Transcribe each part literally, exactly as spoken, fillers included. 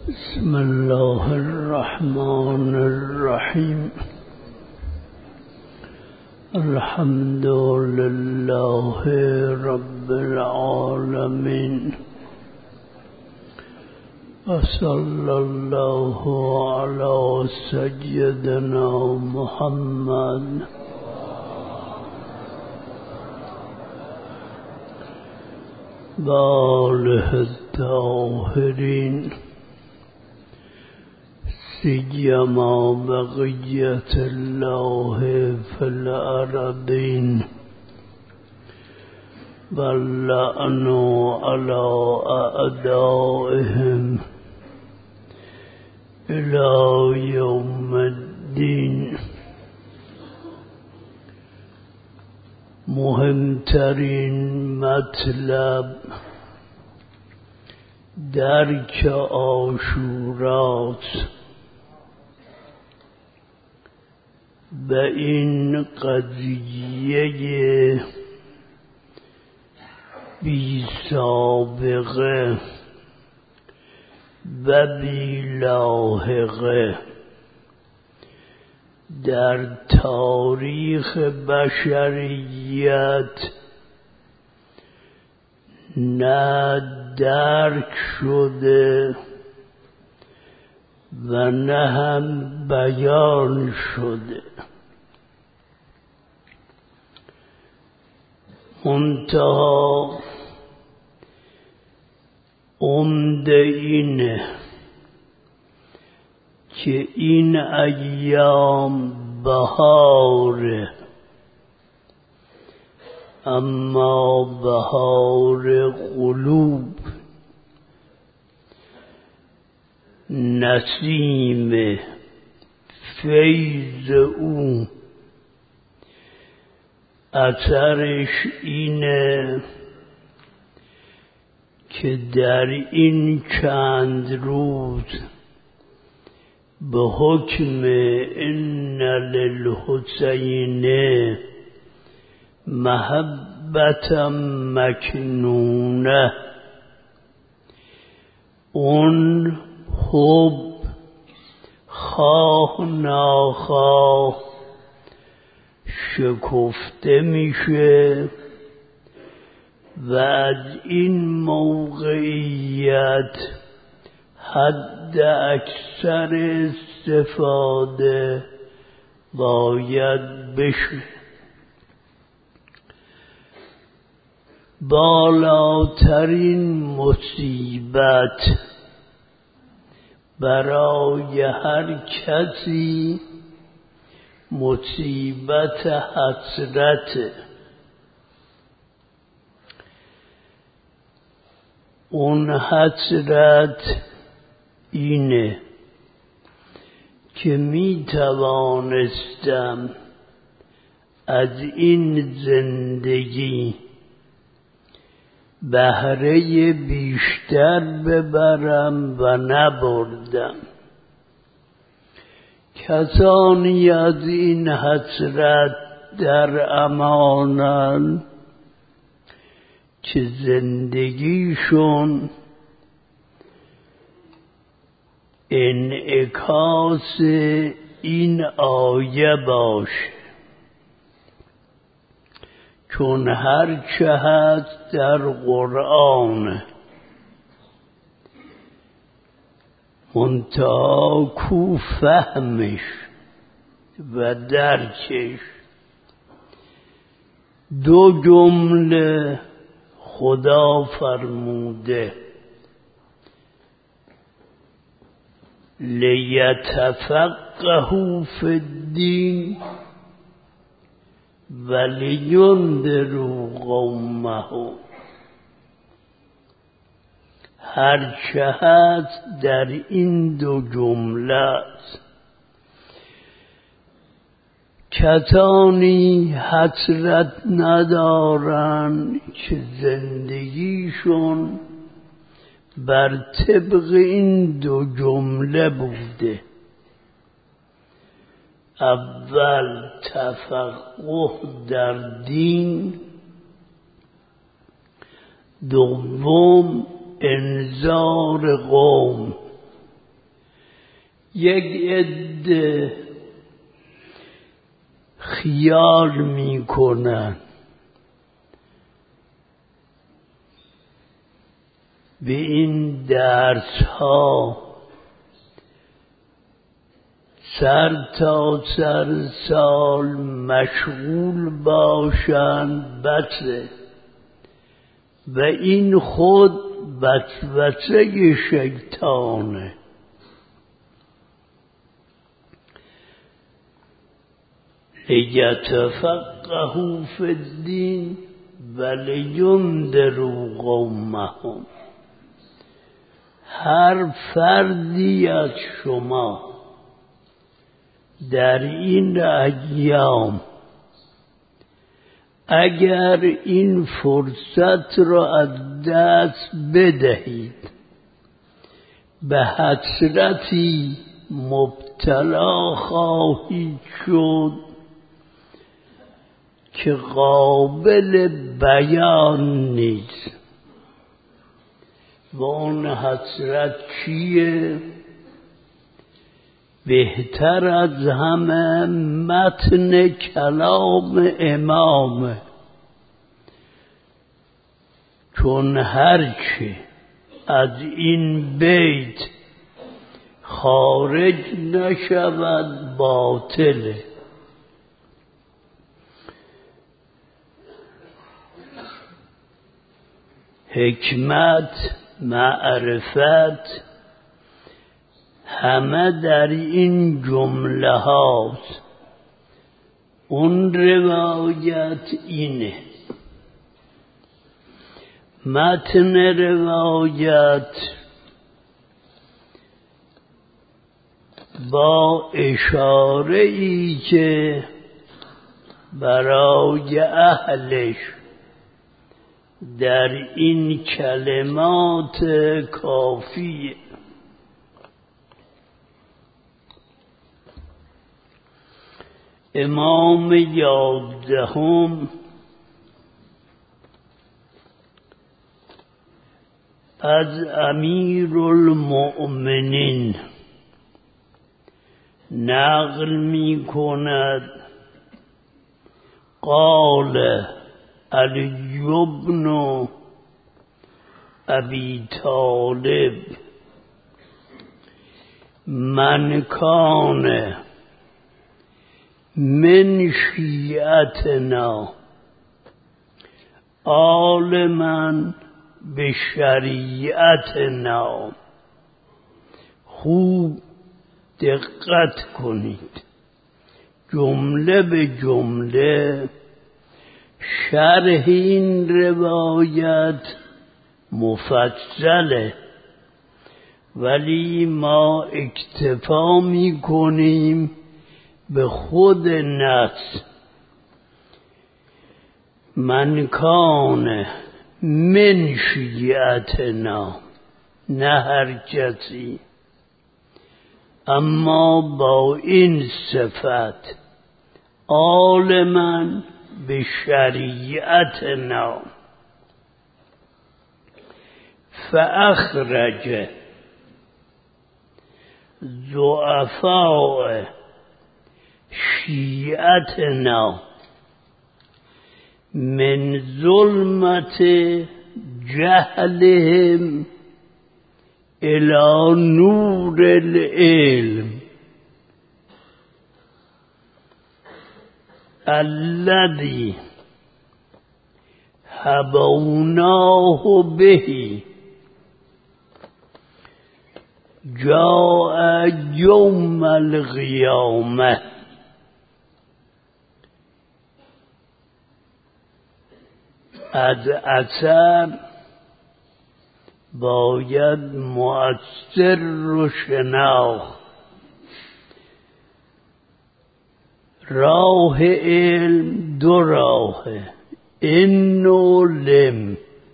بسم الله الرحمن الرحيم. الحمد لله رب العالمين، وصلى الله على سيدنا محمد وآله الطاهرين، سيما بقية الله في الأرضين، واللعن على أعدائهم إلى يوم الدين. مهمترین مطلب درک عاشورات به این قضیه بی سابقه و بی لاحقه در تاریخ بشریت نه درک شده و نه هم بیان شده. منتها عمده اینه که این ایام بهاره، اما بهار قلوب، نسیم فیض او اثرش اینه که در این چند روز به حکم ان للحسین محبتا مکنونه، اون حب خواه ناخواه شکفته میشه و از این موقعیت حد اکثر استفاده باید بشه. بالاترین مصیبت برای هر کسی مصیبت حسرت. اون حسرت اینه که می توانستم از این زندگی بهره بیشتر ببرم و نبردم. کسانی از این حسرت در امانن که زندگیشون انعکاس این آیه باشه، چون هر چه هست در قرآن، منتها کو فهمش و درکش. دو جمله خدا فرموده لیتفقهوا فی الدین و لینذروا قومهم. هر چه هست در این دو جمله است. کسانی حسرت ندارن که زندگیشون بر طبق این دو جمله بوده. اول تفقه در دین، دوم انذار قوم. یک عده خیال میکنن به این درس ها سر تا سر سال مشغول باشند بسه و این خود وسوسه شیطانه. لیتفقهوا فی الدین ولینذروا قومهم. هر فردی از شما در این ایام اگر این فرصت را از دست بدهید به حسرتی مبتلا خواهید شد که قابل بیان نیست. و اون حسرت چیه؟ بهتر از همه متن کلام امامه، چون هرچی از این بیت خارج نشود باطله. حکمت، معرفت همه در این جمله هاست. اون روایت اینه، متن روایت با اشاره ای که برای اهلش در این کلمات کافیه. امام یازدهم از امیر المؤمنین نقل می کند قال علی بن ابی طالب من کان من شیعتنا عالما به شریعتنا. خوب دقت کنید، جمله به جمله شرح این روایت مفصله، ولی ما اکتفا می کنیم به خود نص. من کان من شیعتنا، نه هر کسی، اما با این صفت عالما به شریعتنا. فاخرج ضعفاء شیعتنا من ظلمت جهلهم الى نور العلم الذي هبوناه به جاء یوم القیامه. از اثر باید مؤثر رو شناخت. راه علم دو راهه، این و لم.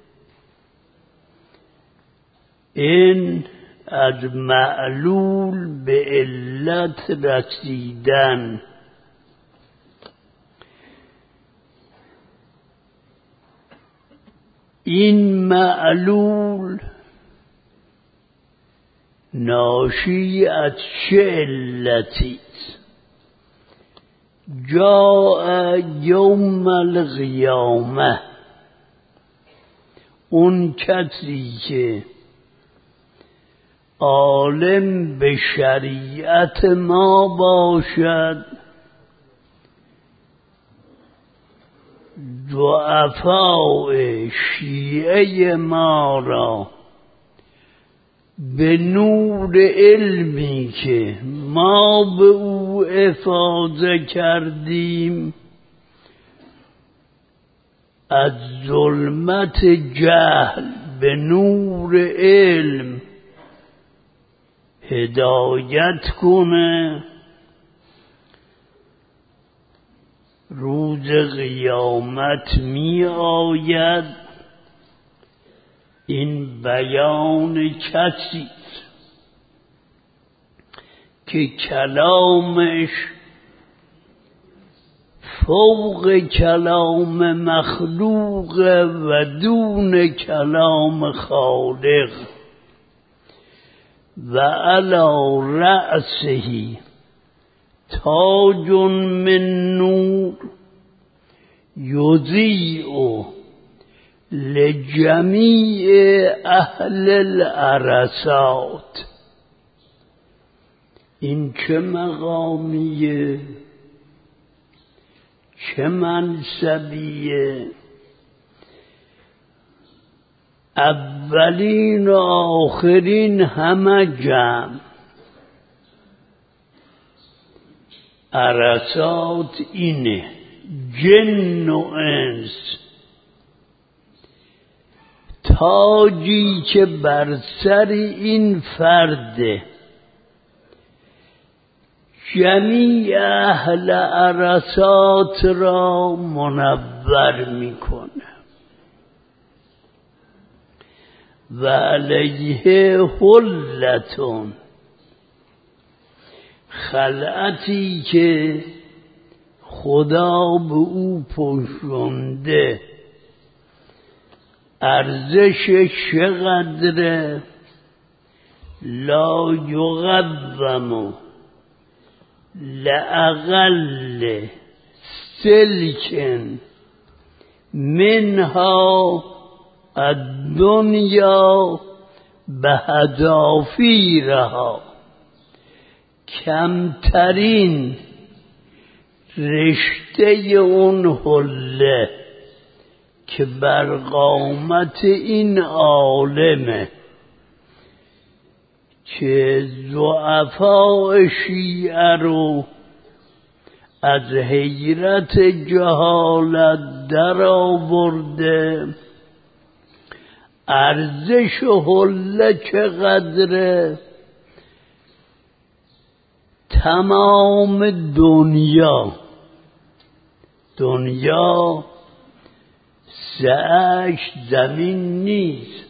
این از معلول به علت رسیدن، این معلول ناشی از چه علتی؟ جاء یوم القیامه، اون کسی که عالم به شریعت ما باشد، ضعفاء شیعه ما را به نور علمی که ما به او افاضه کردیم از ظلمت جهل به نور علم هدایت کنه. روز قیامت می آید این بیان کسی که کلامش فوق کلام مخلوق و دون کلام خالق و علی رأسه تاج من نور یضیء لجمیع اهل العرصات. این چه مقامیه، چه منصبیه؟ اولین و آخرین همه جمع. عرصات اینه، جن و انس. تاجی که بر سر این فرده جمیع اهل عرصات را منور میکنه و علیه حلتون، خلعتی که خدا به او پوشونده. ارزشش چقدره؟ لا یقوم لأقل سلکن منها الدنیا به حذافیرها. کمترین رشته اون حله که بر قامت این عالمه که ضعفاء شیعه رو از حیرت جهالت در آورده. ارزش حله چقدره؟ تمام دنیا. دنیا سعش زمین نیست.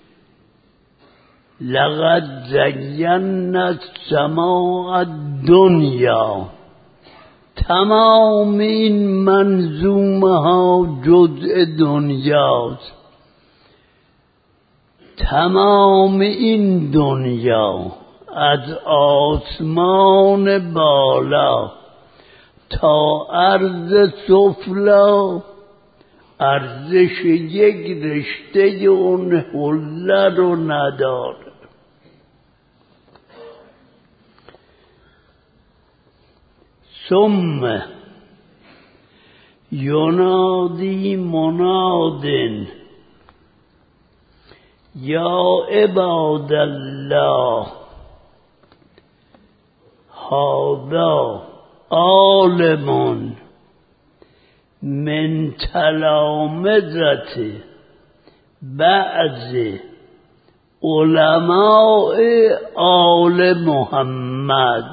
لقد زینا السماء الدنیا. تمام این منظومه ها جزء دنیاست. تمام این دنیا از آسمان بالا تا عرض سفلا ارزش یک رشته اون حله رو نداره. ثم ینادی مناد یا عباد الله هذا عالم من تلامذة بعض علماء آل محمد.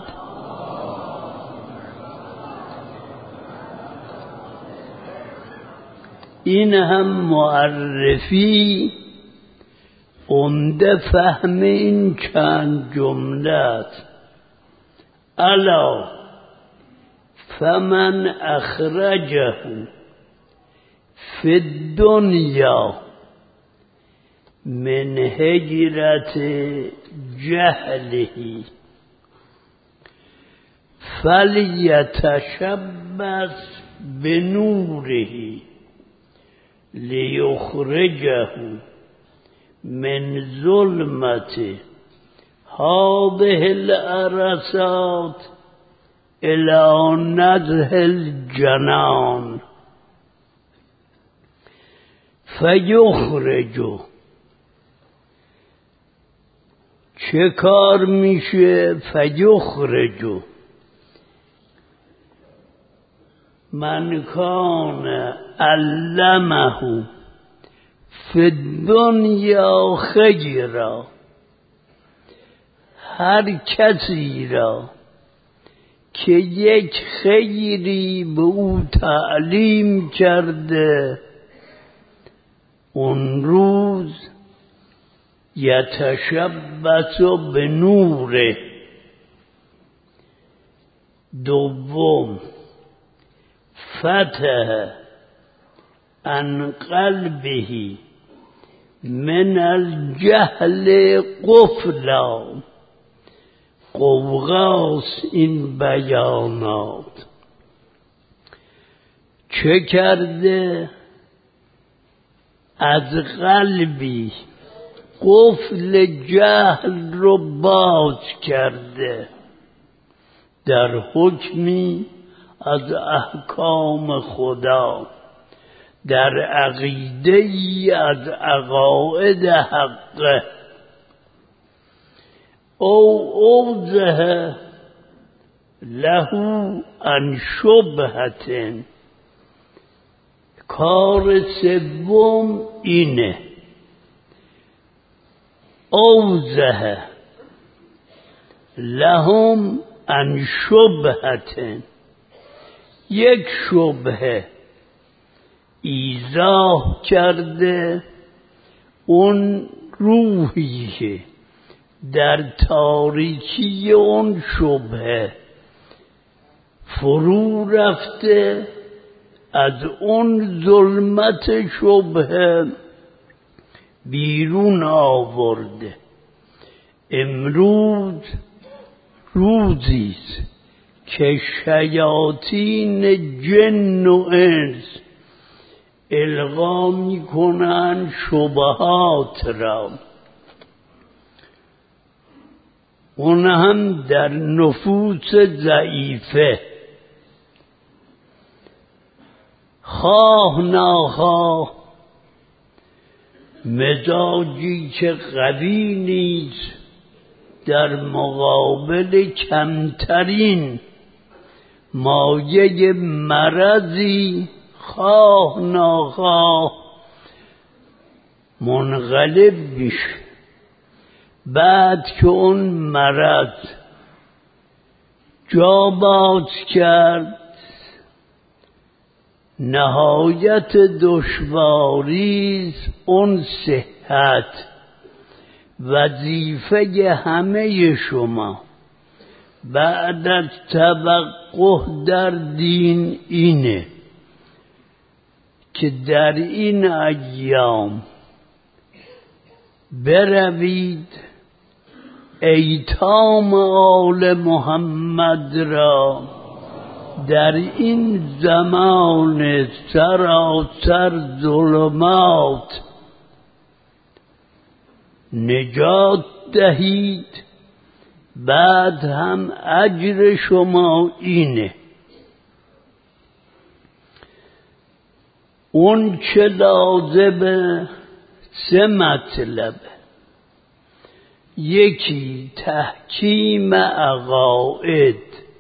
این هم معرفی عمده فهم این چند جملت. الا فمن اخرجه فی الدنیا من هجرت جهله فلیتشبث بنوره لیخرجه من ظلمت هذه العرصات الى نزه الجنان فیخرجه. چه کار میشه؟ فیخرجه من کان علمه فی الدنیا خیرا، هر کسی را که یک خیری به او تعلیم کرده اون روز یتشبث به نوره. دوم فتح عن قلبه من الجهل قفلا. قوغاس این بیانات چه کرده؟ از قلبی قفل جهل رو باز کرده در حکمی از احکام خدا، در عقیده‌ای از عقاید حقه. او اوضح له عن شبهة. کار سوم اینه، اوضح لهم عن شبهة، یک شبهه ایضاح کرده. اون روحیه در تاریکی اون شبهه فرو رفته، از اون ظلمت شبهه بیرون آورده. امروز روزیست که شیاطین جن و انس القا میکنن شبهات را، اون هم در نفوس ضعیفه. خواه ناخواه مزاجی که قوی نیست در مقابل کمترین مایه مرضی خواه ناخواه منقلب میشه. بعد که اون مرض جا باز کرد، نهایت دشواری اون صحت. وظیفه همه شما بعد از توقع در دین اینه که در این ایام بروید ایتام آل محمد را در این زمان سراسر ظلمات نجات دهید. بعد هم اجر شما اینه. اون چه لازمه؟ سه مطلبه. یکی تحکیم عقاید.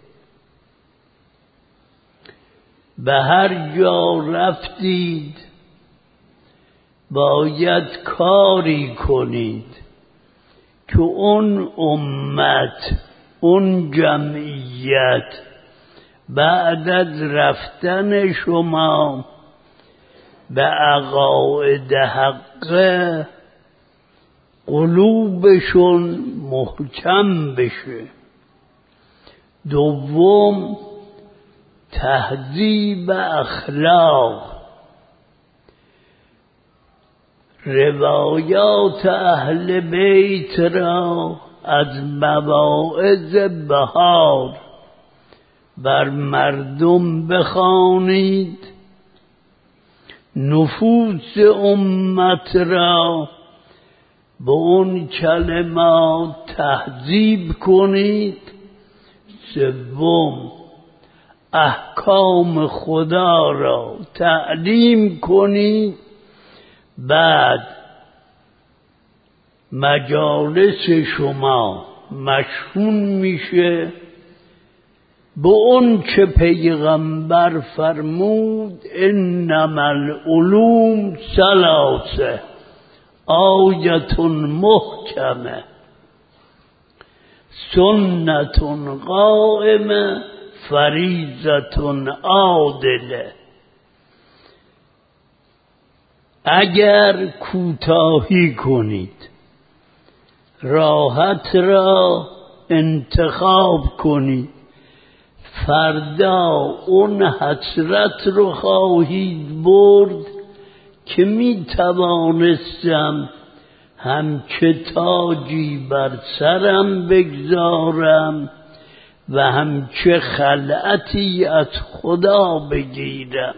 به هر جا رفتید باید کاری کنید که اون امت، اون جمعیت بعد از رفتن شما به عقاید حق قلوبشون محکم بشه. دوم تهذیب اخلاق. روایات اهل بیت را از مواعظ بهار بر مردم بخوانید، نفوس امت را به اون کلمات تهذیب کنید. سوم، احکام خدا را تعلیم کنید. بعد مجالس شما مشحون میشه به اون چه پیغمبر فرمود انما العلوم ثلاثه، آیة محکمه، سنة قائمه، فریضة عادله. اگر کوتاهی کنید، راحت را انتخاب کنید، فردا اون حسرت رو خواهید برد که می توانستم همچه تاجی بر سرم بگذارم و همچه خلعتی از خدا بگیرم.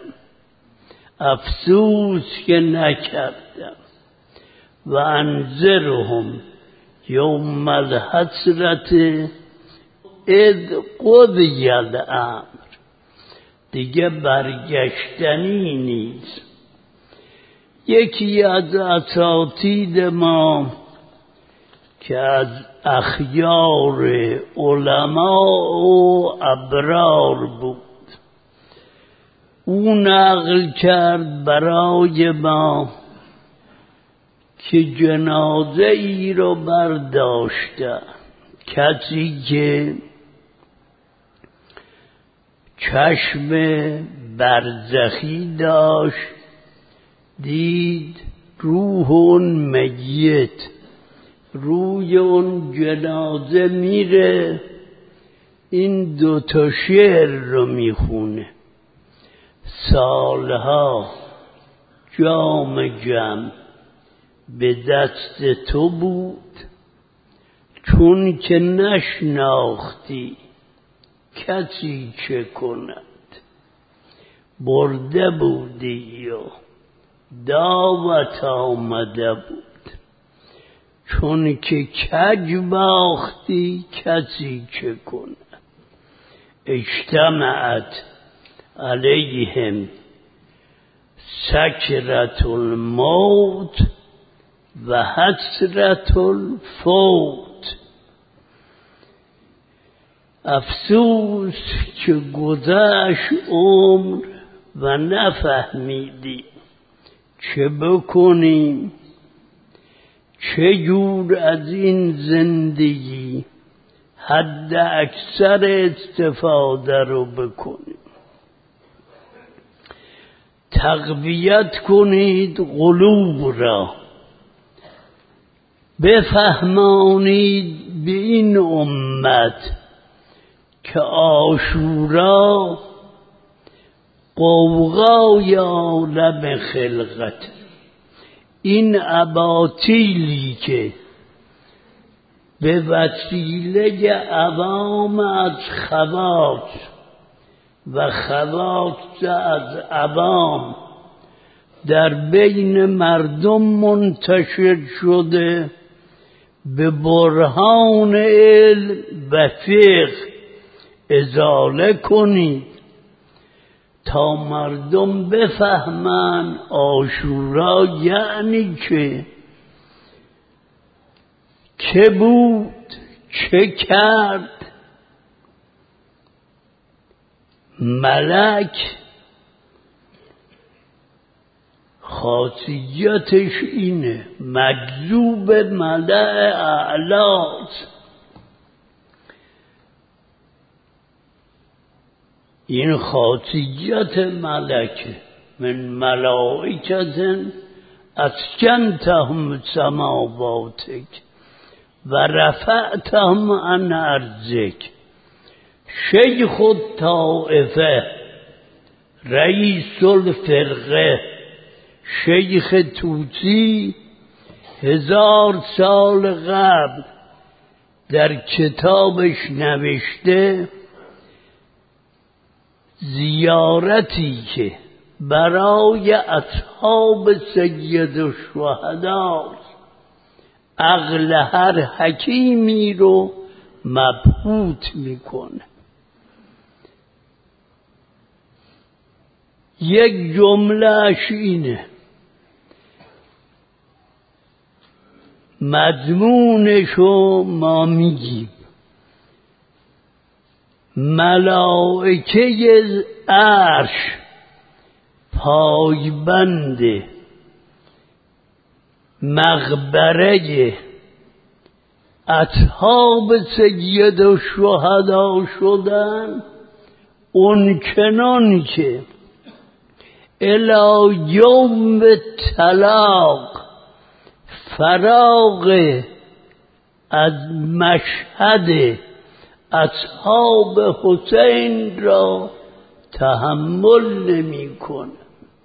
افسوس که نکردم. و انذرهم یوم الحسرت اذ قضی الامر، دیگه برگشتنی نیست. یکی از اساتید ما که از اخیار علما و ابرار بود، او نقل کرد برای ما که جنازه ای رو برداشته، کسی که چشم برزخی داشت، دید روح اون میت روی اون جنازه میره، این دوتا شعر رو میخونه: سالها جام جم به دست تو بود، چون که نشناختی کسی چه کند. برده بودی و دعوت آمده بود، چون که کج باختی کسی چه کند. اجتمعت علیهم سکرت الموت و حسرت الفوت. افسوس که گذشت عمر و نفهمیدیم چه بکنیم، چه جور از این زندگی حد اکثر استفاده رو بکنیم. تقویت کنید قلوب را، بفهمانید به این امت که عاشورا قوقای عالم خلقت. این اباطیلی که به وسیله عوام از خواص و خواص از عوام در بین مردم منتشر شده، به برهان علم و فقه ازاله کنید تا مردم بفهمن عاشورا یعنی چه، چه بود، چه کرد. ملک خاصیتش اینه، مجذوب ملأ اعلاست. این خاصیت ملکه. من ملائکتن اسکنتهم سماواتک و رفعتهم عن ارضک. شیخ الطائفه رئیس الفرقه شیخ طوسی هزار سال قبل در کتابش نوشته زیارتی که برای اصحاب سید الشهدا عقل هر حکیمی رو مبهوت میکنه. یک جملهش اینه، مضمونشو ما میگیم، ملائکه عرش پایبند مقبره اصحاب سید الشهدا شدن، اون چنان که الی یوم طلاق فراغ از مشهد اصحاب حسین را تحمل نمی کنه.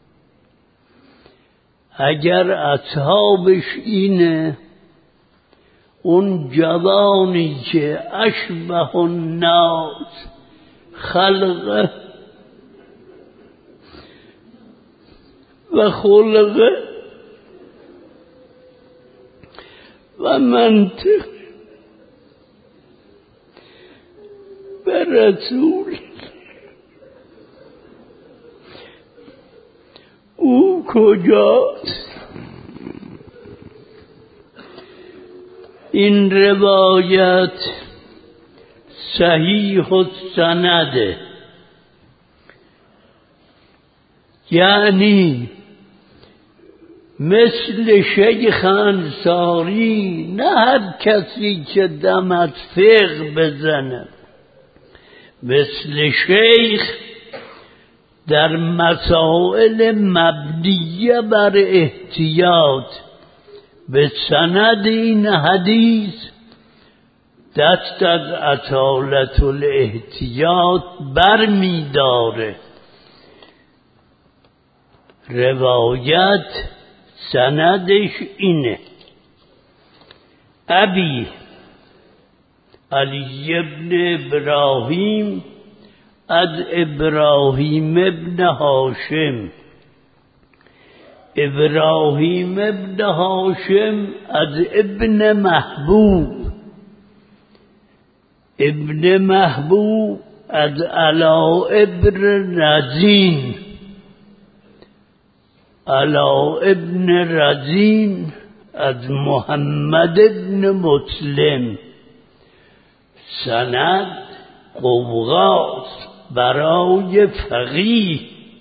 اگر اصحابش اینه، اون جوانی که اشبه الناس خلقه و خلقه و منطق به رسول، او کجاست؟ این روایت صحیح السنده، یعنی مثل شیخ انصاری نه هر کسی که دم از فقه بزنه، مثل شیخ در مسائل مبنیه بر احتیاط به سند این حدیث دست از اصالت الاحتیاط بر می داره. روایت سندش اینه، ابی علی ابن ابراهیم از ابراهیم ابن هاشم، ابراهیم ابن هاشم از ابن محبوب، ابن محبوب از علا ابن رزین، علا ابن رزین از محمد ابن مسلم. سند قوقاست برای فقیه،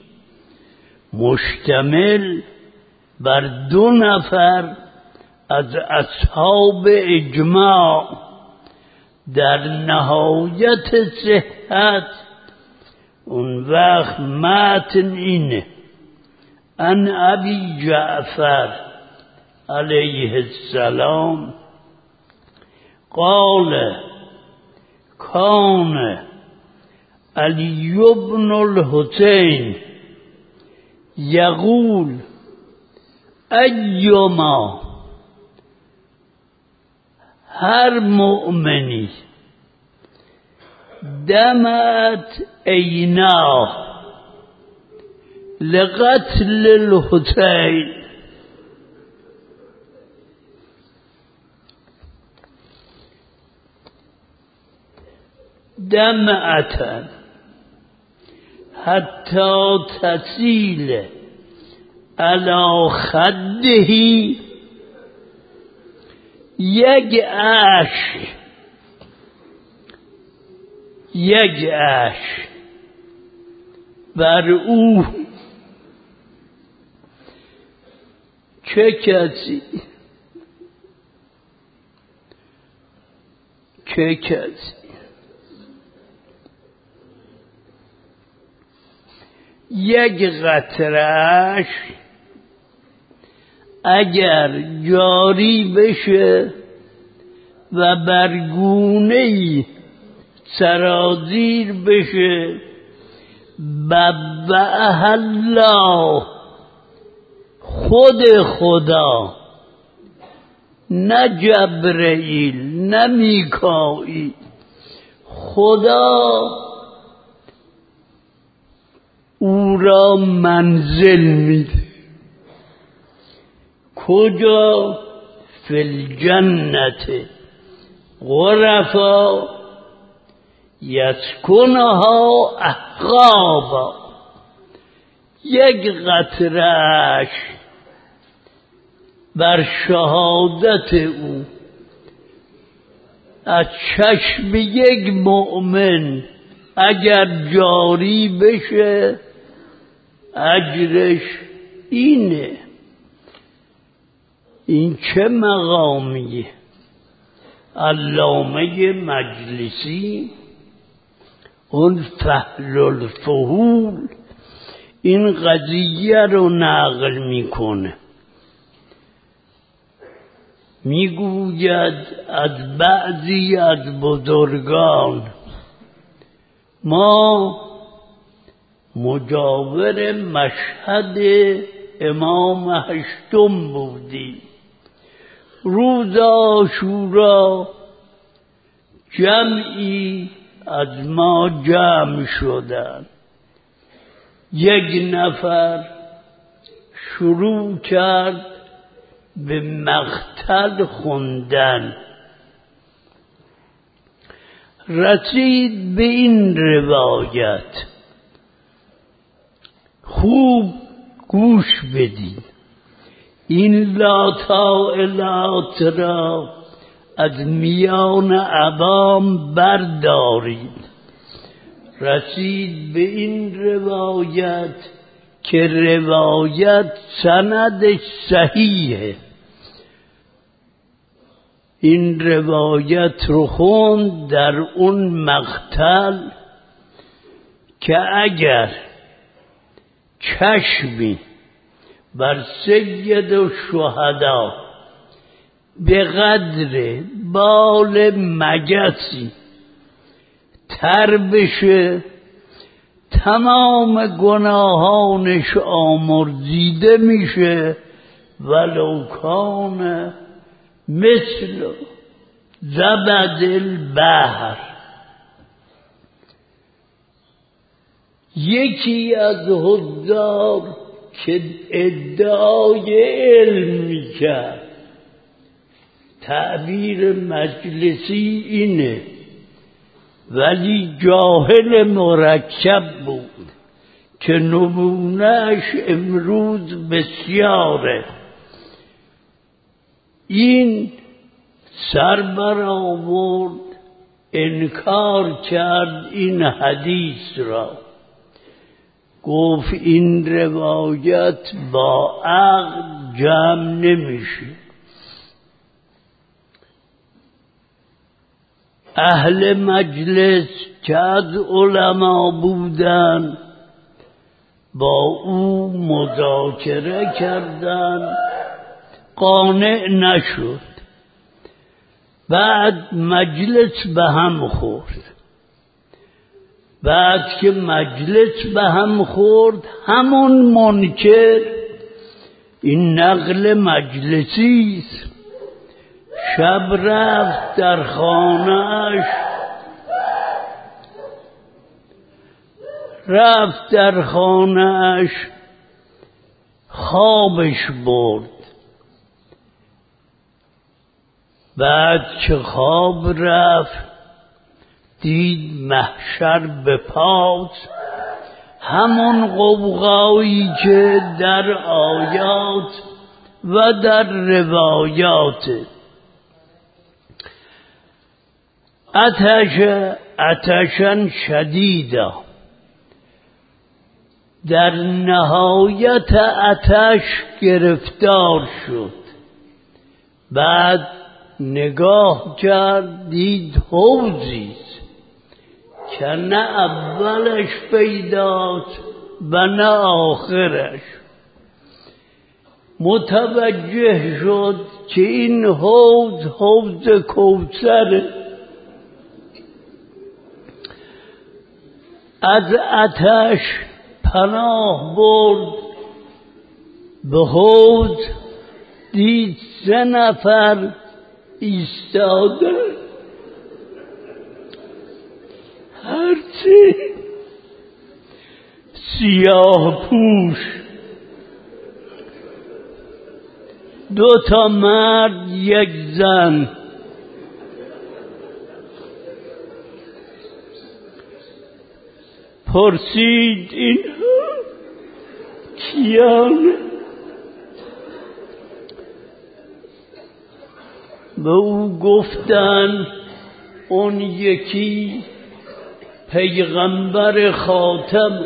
مشتمل بر دو نفر از اصحاب اجماع در نهایت صحت. اون وقت متن اینه، ان ابی جعفر علیه السلام قال کان علی بن الحسین یقول ایما، هر مؤمنی دمت عیناه لقتل الحسین، دمعة حتی تسیل علی خده، یک اشک یک اشک بر او. چه کسی چه کسی یک قطره‌اش اگر جاری بشه و برگونه‌ای سرازیر بشه، ببعها الله خود خدا، نه جبرئیل نه میکائیل، خدا او را منزل میده. کجا؟ فی الجنت غرفا یسکنها احقابا. یک قطره‌اش بر شهادت او از چشم یک مؤمن اگر جاری بشه اجرش اینه. این چه مقامیه؟ علامه مجلسی اون فحل الفحول این قضیه رو نقل میکنه، میگوید از بعضی از بزرگان ما مجاور مشهد امام هشتم بودیم. روز عاشورا جمعی از ما جمع شدند. یک نفر شروع کرد به مقتل خوندن، رسید به این روایت. خوب گوش بدید. این لاطائلات را از میان عوام بردارید. رسید به این روایت که روایت سندش صحیحه. این روایت رو خوند در اون مقتل که اگر چشمی بر سید و شهدا به قدر بال مگسی تر بشه تمام گناهانش آمرزیده میشه، ولو کان مثل زبد البحر. یکی از حضار که ادعای علم میکرد، تعبیر مجلسی اینه، ولی جاهل مرکب بود که نمونهش امروز بسیاره. این سر برآورد انکار کرد این حدیث را، گفت این روایت با عقل جمع نمیشه. اهل مجلس که از علما بودن با او مذاکره کردند، قانع نشد. بعد مجلس به هم خورد. بعد که مجلس به هم خورد، همون منکر، این نقل مجلسی است، شب رفت در خانه‌اش، رفت در خانه‌اش خوابش برد. بعد که خواب رفت دید محشر به پاس، همون قوقایی که در آیات و در روایات. آتش آتشن شدیدا، در نهایت آتش گرفتار شد. بعد نگاه کرد دید حوضیست که نه اولش پیداست و نه آخرش. متوجه شد که این حوض حوض کوثر. از آتش پناه برد به حوض دید سه نفر ایستاده، هرچی سیاه پوش، دو تا مرد یک زن. پرسید اینها کیان؟ به او گفتند اون یکی پیغمبر خاتم،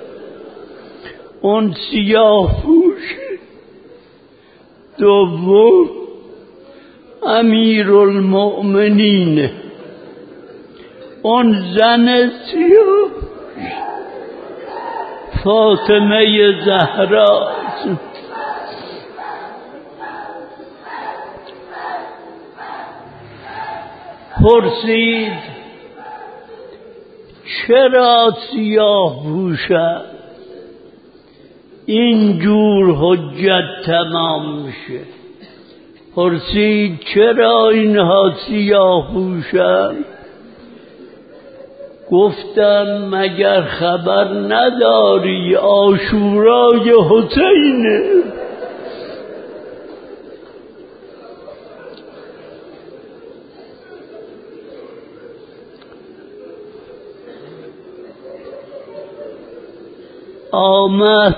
اون سیاه پوش دوم امیر المؤمنین، اون زن سیاه فاطمه زهرا. پرسید چرا سیاه پوشن؟ اینجور حجت تمام میشه. پرسید چرا اینها سیاه پوشن؟ گفتم مگر خبر نداری عاشورای حسینه؟ آمد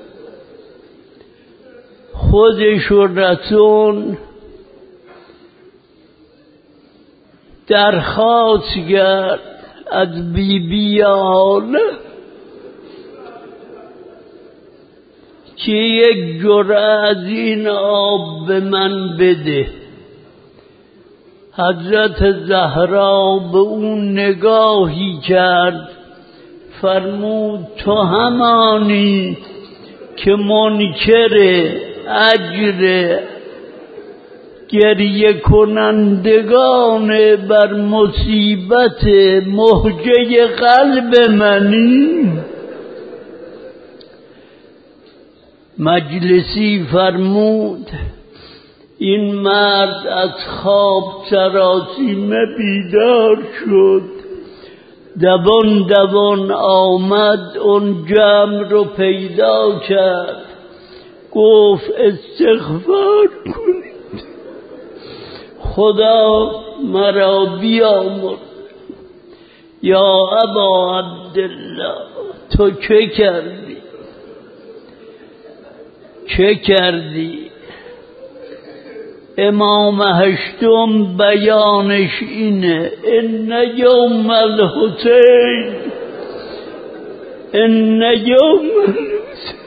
خودش و رسول درخواست کرد از بی بی آله که یک جرعه از این آب به من بده. حضرت زهرا به اون نگاهی کرد، فرمود تو همانی که منکر اجر گریه کنندگان بر مصیبت مهجه قلب منی. مجلسی فرمود این مرد از خواب سراسیمه بیدار شد، دوان دوان آمد، اون جمع رو پیدا کرد، گفت استغفار کنید، خدا مرا بیامرز. یا ابا عبدالله تو چه کردی؟ چه کردی؟ امام هشتم بیانش اینه ان یوم الحسین، ان یوم الحسین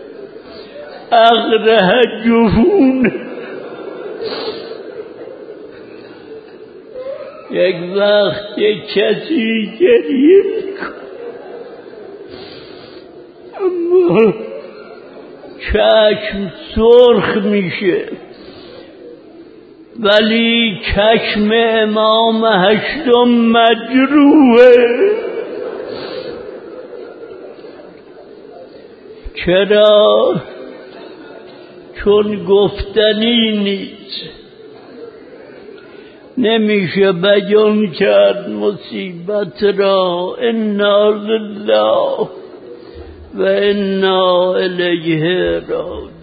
اغره جفون. یک وقت یک کسی گریه میکنه اما چشم سرخ میشه، ولی چشم امام هشتم مجروحه. چرا؟ چون گفتنی نیست، نمیشه بیان کرد مصیبت را. انا لله و انا الیه راجعون.